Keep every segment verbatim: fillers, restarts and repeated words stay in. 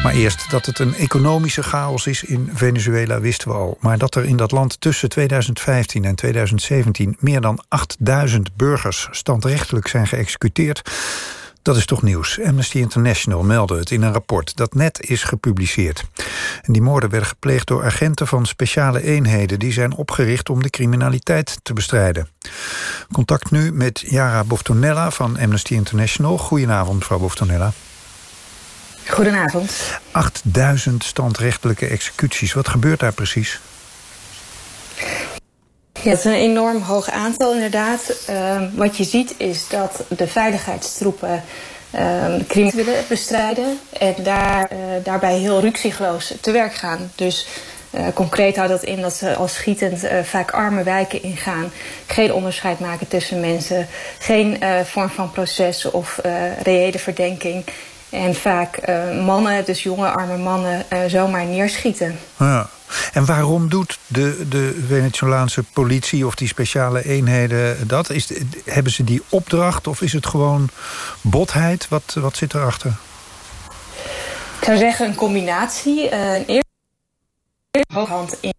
Maar eerst dat het een economische chaos is in Venezuela wisten we al. Maar dat er in dat land tussen tweeduizend vijftien en tweeduizend zeventien... meer dan achtduizend burgers standrechtelijk zijn geëxecuteerd... dat is toch nieuws. Amnesty International meldde het in een rapport dat net is gepubliceerd. En die moorden werden gepleegd door agenten van speciale eenheden... die zijn opgericht om de criminaliteit te bestrijden. Contact nu met Yara Boftonella van Amnesty International. Goedenavond, mevrouw Boftonella. Goedenavond. achtduizend standrechtelijke executies. Wat gebeurt daar precies? Ja, het is een enorm hoog aantal inderdaad. Uh, wat je ziet is dat de veiligheidstroepen uh, de criminelen willen bestrijden... en daar, uh, daarbij heel ruksigloos te werk gaan. Dus uh, concreet houdt dat in dat ze al schietend uh, vaak arme wijken ingaan... geen onderscheid maken tussen mensen... geen uh, vorm van proces of uh, reële verdenking... En vaak uh, mannen, dus jonge arme mannen, uh, zomaar neerschieten. Ja. En waarom doet de, de Venezolaanse politie of die speciale eenheden dat? Is, hebben ze die opdracht of is het gewoon botheid? Wat, wat zit erachter? Ik zou zeggen een combinatie. Uh, een eerste hand in.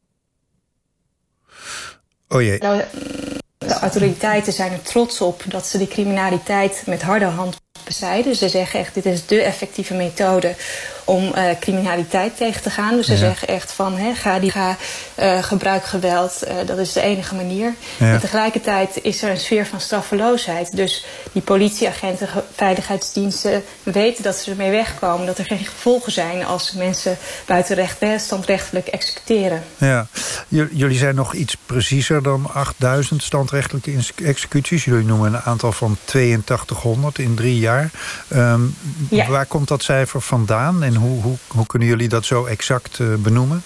Oh jee. De autoriteiten zijn er trots op dat ze die criminaliteit met harde hand bestrijden. Ze zeggen echt, dit is de effectieve methode om uh, criminaliteit tegen te gaan. Dus ze ja. zeggen echt van, hè, ga, die, ga uh, gebruik geweld, uh, dat is de enige manier. Ja. En tegelijkertijd is er een sfeer van straffeloosheid. Dus die politieagenten, veiligheidsdiensten weten dat ze ermee wegkomen. Dat er geen gevolgen zijn als mensen buiten recht standrechtelijk executeren. Ja. J- jullie zijn nog iets preciezer dan achtduizend standrechtelijke executies. Jullie noemen een aantal van tweeëntachtighonderd in drie jaar. Um, ja. Waar komt dat cijfer vandaan en hoe, hoe, hoe kunnen jullie dat zo exact uh, benoemen?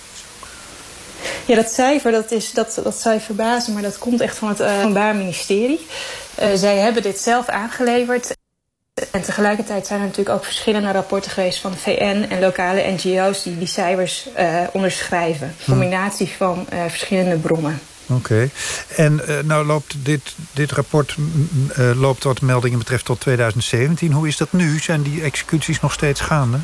Ja, dat cijfer, dat, is, dat, dat zou je verbazen, maar dat komt echt van het uh, Openbaar Ministerie. Uh, zij hebben dit zelf aangeleverd. En tegelijkertijd zijn er natuurlijk ook verschillende rapporten geweest van de V N en lokale N G O's die die cijfers uh, onderschrijven. Een combinatie van uh, verschillende bronnen. Oké. Okay. En uh, nou loopt dit, dit rapport uh, loopt wat meldingen betreft tot tweeduizend zeventien. Hoe is dat nu? Zijn die executies nog steeds gaande?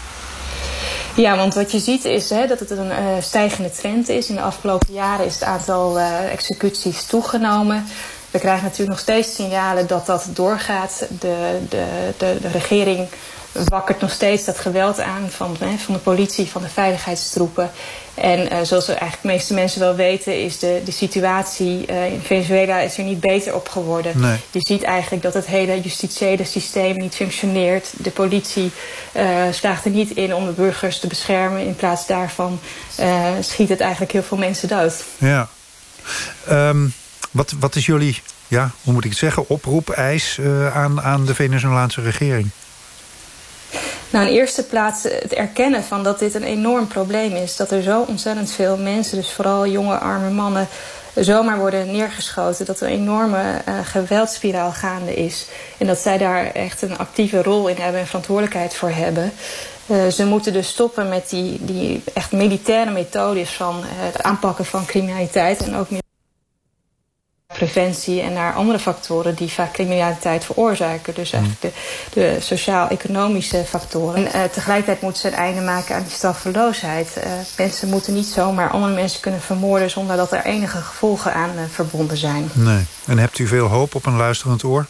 Ja, want wat je ziet is hè, dat het een uh, stijgende trend is. In de afgelopen jaren is het aantal uh, executies toegenomen. We krijgen natuurlijk nog steeds signalen dat dat doorgaat. De, de, de, de regering wakkert nog steeds dat geweld aan van, hè, van de politie, van de veiligheidstroepen. En uh, zoals eigenlijk de meeste mensen wel weten is de, de situatie uh, in Venezuela is er niet beter op geworden. Nee. Je ziet eigenlijk dat het hele justitiële systeem niet functioneert. De politie uh, slaagt er niet in om de burgers te beschermen. In plaats daarvan uh, schiet het eigenlijk heel veel mensen dood. Ja. Um, wat, wat is jullie, ja, hoe moet ik het zeggen, oproep, eis uh, aan, aan de Venezolaanse regering? Nou, in eerste plaats het erkennen van dat dit een enorm probleem is. Dat er zo ontzettend veel mensen, dus vooral jonge, arme mannen, zomaar worden neergeschoten. Dat er een enorme uh, geweldspiraal gaande is. En dat zij daar echt een actieve rol in hebben en verantwoordelijkheid voor hebben. Uh, ze moeten dus stoppen met die, die echt militaire methodes van uh, het aanpakken van criminaliteit. En ook meer preventie en naar andere factoren die vaak criminaliteit veroorzaken. Dus eigenlijk de, de sociaal-economische factoren. En uh, tegelijkertijd moeten ze een einde maken aan die straffeloosheid. Uh, mensen moeten niet zomaar andere mensen kunnen vermoorden zonder dat er enige gevolgen aan uh, verbonden zijn. Nee. En hebt u veel hoop op een luisterend oor?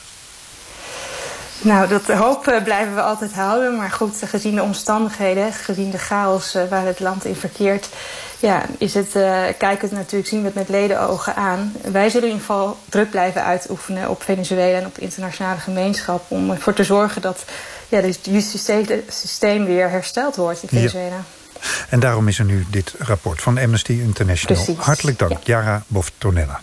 Nou, dat hoop uh, blijven we altijd houden. Maar goed, gezien de omstandigheden, gezien de chaos uh, waar het land in verkeert, ja, is het, uh, kijken we natuurlijk, zien we het met ledenogen aan. Wij zullen in ieder geval druk blijven uitoefenen op Venezuela en op de internationale gemeenschap om ervoor te zorgen dat ja, het justitiële systeem weer hersteld wordt in Venezuela. Ja. En daarom is er nu dit rapport van Amnesty International. Precies. Hartelijk dank, ja. Yara Boftonella.